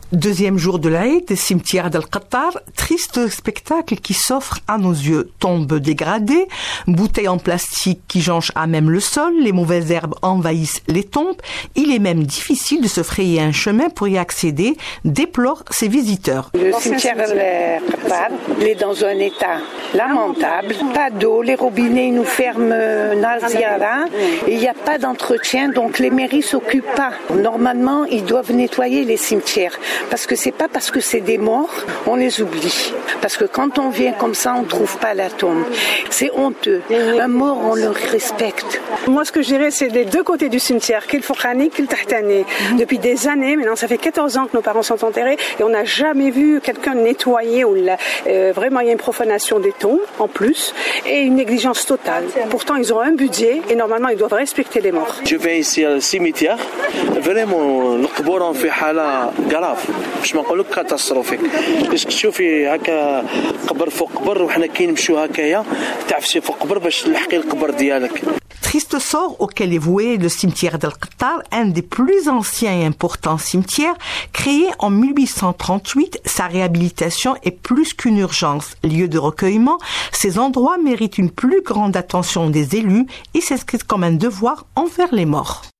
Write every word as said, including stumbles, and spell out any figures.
Deuxième jour de l'Aïd, cimetière d'Al-Qattar, triste spectacle qui s'offre à nos yeux. Tombes dégradées, bouteilles en plastique qui jonchent à même le sol, les mauvaises herbes envahissent les tombes. Il est même difficile de se frayer un chemin pour y accéder, déplorent ces visiteurs. Le cimetière d'Al-Qattar, il est dans un état lamentable. Pas d'eau, les robinets ils nous ferment Naziara et il n'y a pas d'entretien, donc les mairies s'occupent pas. Normalement, ils doivent nettoyer les cimetières. Parce que c'est pas parce que c'est des morts, on les oublie. Parce que quand on vient comme ça, on trouve pas la tombe. C'est honteux. Un mort, on le respecte. Moi, ce que je dirais, c'est les deux côtés du cimetière, qu'il Fokhani, qu'il Tahtani. Depuis des années, maintenant, ça fait quatorze ans que nos parents sont enterrés et on n'a jamais vu quelqu'un nettoyer. Ou la, euh, vraiment, il y a une profanation des tombes, en plus, et une négligence totale. Pourtant, ils ont un budget et normalement, ils doivent respecter les morts. Je vais ici au cimetière. Vraiment, le قبور في حالة grave. باش ما نقولك كاتاستروفيك باش تشوفي هكا قبر فوق قبر وحنا كي نمشيو هكايا تعفسي فوق قبر باش تلحقي القبر ديالك. Triste sort auquel est voué le cimetière d'Al-Qattar, un des plus anciens et importants cimetières, créé en mille huit cent trente-huit. Sa réhabilitation est plus qu'une urgence. Lieu de recueillement, ces endroits méritent une plus grande attention des élus et s'inscrivent comme un devoir envers les morts.